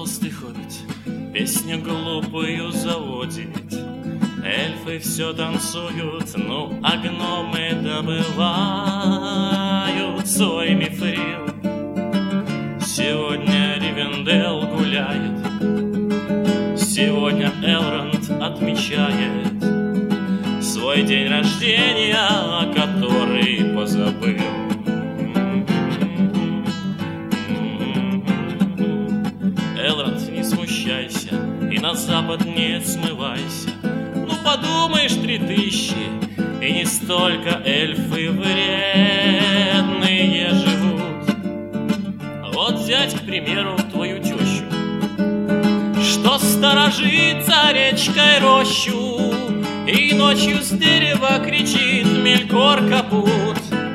толстый хоббит песню глупую заводит. Эльфы все танцуют, ну а гномы добывают свой мифрил. Сегодня Ривенделл гуляет, сегодня Элронд отмечает свой день рождения, который позабыл. Элронд, не смущайся и на запад не смывайся. Ну подумаешь, 3000, и не столько эльфы вредные живут. Вот взять, к примеру, твою тещу, что сторожит за речкой рощу и ночью с дерева кричит Мелькор капут.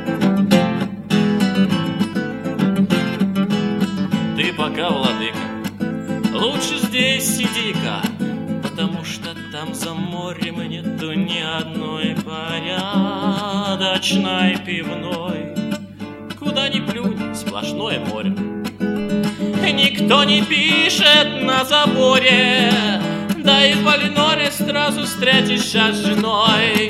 Ты пока, владыка, лучше здесь сиди-ка, потому что там за морем нету ни одной порядочной пивной. Куда ни плюнь, сплошное море. Никто не пишет на заборе, да и в Валиноре сразу встретишься с женой.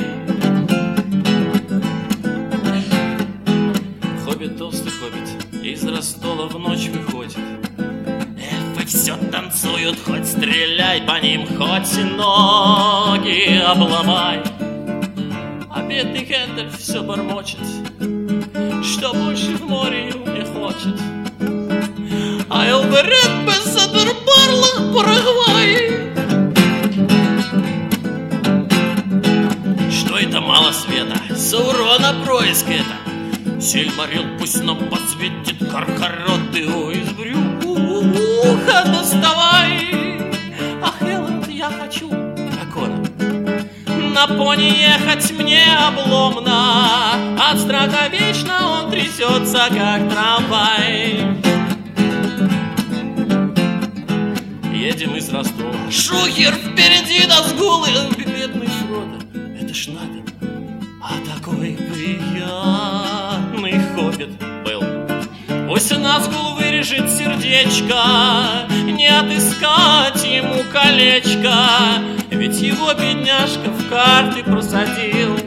Хоббит, толстый хоббит, из Ростола в ночь выходит. Эльфы все танцуют, хоть стреляй по ним, хоть ноги обломай. А бедный Гэндальф все бормочет, что больше в море не хочет. А Элберет без Адербарла Парагвай. Что это мало света? Саурона происк это. Сильмарил пусть нам посветит, Каркаротты из брюха доставай. Ах, Элронд, я хочу, как он, на пони ехать мне обломно. От страха вечно он трясется, как трамвай. Едем из Ростова. Шухер впереди нас голый, бедный Фродо. Это ж надо. А такой приятный хоббит был. Пусть Назгул вырежет сердечко, не отыскать ему колечко, ведь его бедняжка в карты просадил.